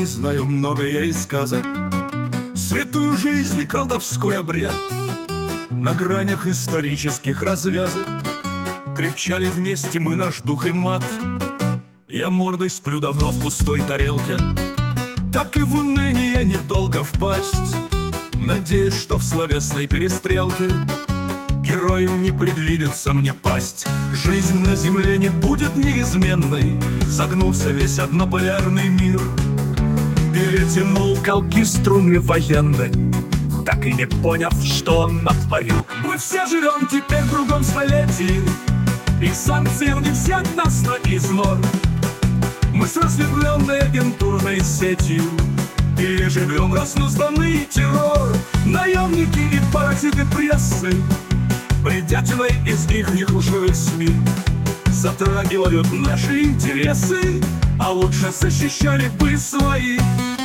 не знаю, много я из сказок. Святую жизнь и колдовской обряд на гранях исторических развязок. Кричали вместе мы наш дух и мат. Я мордой сплю давно в пустой тарелке. Так и в уныние недолго впасть, надеюсь, что в словесной перестрелке героем не предвидится мне пасть. Жизнь на земле не будет неизменной. Загнулся весь однополярный мир, перетянул колки струны военной, так и не поняв, что он натворил. Мы все живем теперь в другом столетии, и санкциям не взять нас на изнор. Мы с разветвленной агентурной сетью переживем разнузданный террор. Наемники и паразиты прессы, бредятиной из ихних лживых СМИ, затрагивают наши интересы, а лучше защищали бы свои.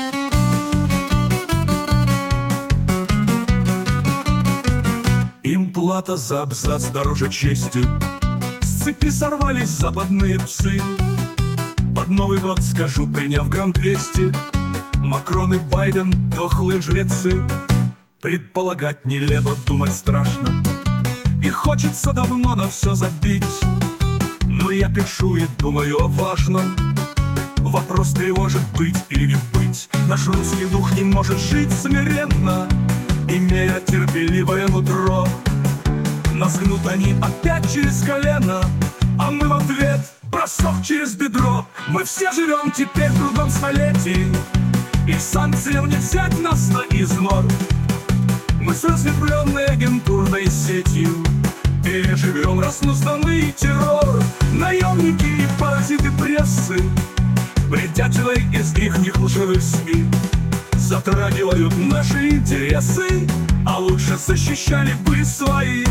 Им плата за абзац дороже чести. С цепи сорвались западные псы. Под Новый год скажу, приняв грамм 200, Макрон и Байден — дохлые жрецы. Предполагать нелепо, думать страшно, и хочется давно на все забить. Но я пишу и думаю о важном. Вопрос тревожит: быть или не быть. Наш русский дух не может жить смиренно, имея терпеливое нутро. Нас гнут они опять через колено, а мы в ответ бросок через бедро. Мы все живем теперь в другом столетии, и санкциям не взять нас на изнор. Мы с разветвленной агентурной сетью переживем разнузданный террор. Наемники и паразиты прессы, бредятиной из ихних лживых СМИ, затрагивают наши интересы, а лучше защищали бы свои.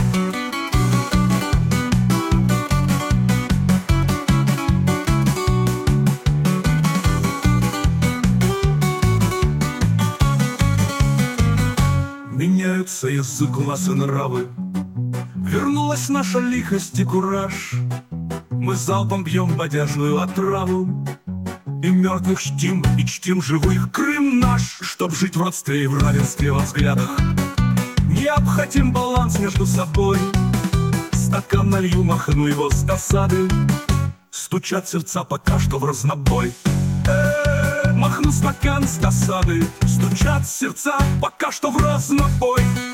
Меняются язык, глаз и нравы, вернулась наша лихость и кураж. Мы залпом бьем бодяжную отраву, и мертвых чтим, и чтим живых. Крым наш, чтоб жить в родстве и в равенстве во взглядах. Необходим баланс между собой. Стакан налью, махну его с досады. Стучат сердца пока что в разнобой. Махну стакан с досады. Стучат сердца пока что в разнобой.